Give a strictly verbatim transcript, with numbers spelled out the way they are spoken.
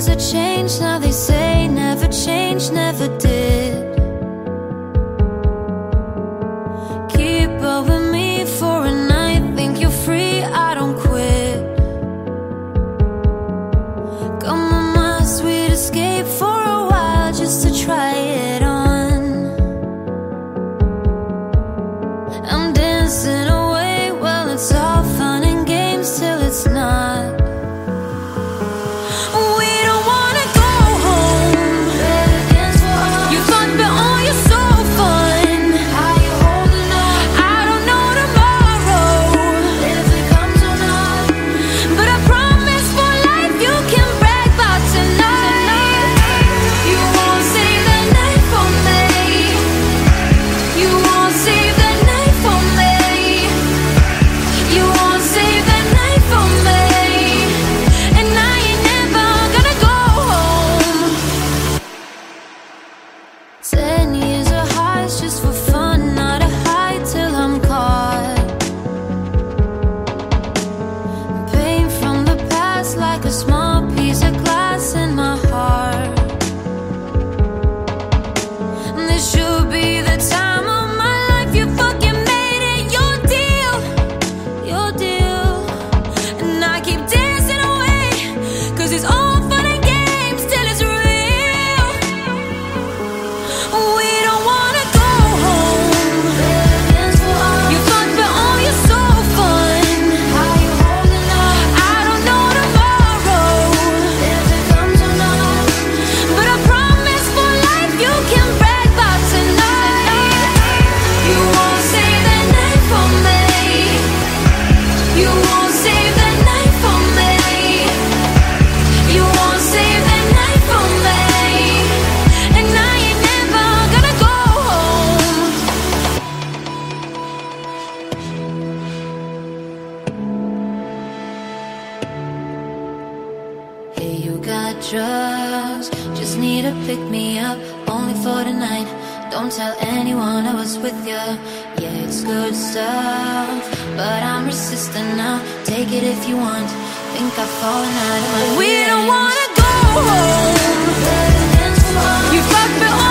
years have changed, now they say never change, never did. Keep up with me for a night, think you're free, I don't quit. Come on, my sweet escape for a while, just to try it on. I'm dancing away, well it's all fun and games till it's not. We don't wanna go home. Better dance for us. You thought that all you're so fun. How you holding on? I don't know tomorrow if it comes or not, but I promise for life you can brag about tonight. You won't save the night for me. You won't save the night for me. You won't save the night for me. And I ain't never gonna go home. Ten years of highs just for fun, not a high till I'm caught. Pain from the past like a small piece of glass in my heart. This should be the time of my life. You fucking made it your deal, your deal. And I keep dancing away, cause it's all fun and games till it's real. We don't wanna go home. You thought that all you're so fun. How you holding on? I don't know tomorrow if it comes or not, but I promise for life you can brag about tonight. You won't save the night for me. You won't save the night for me. You won't save the night for me. And I ain't never gonna go home. Hey, you got drugs, just need to pick me up, only for tonight. Don't tell anyone I was with ya. Yeah, it's good stuff, but I'm resisting now. Take it if you want. Think I've fallen out of my We don't wanna go home. You fucked me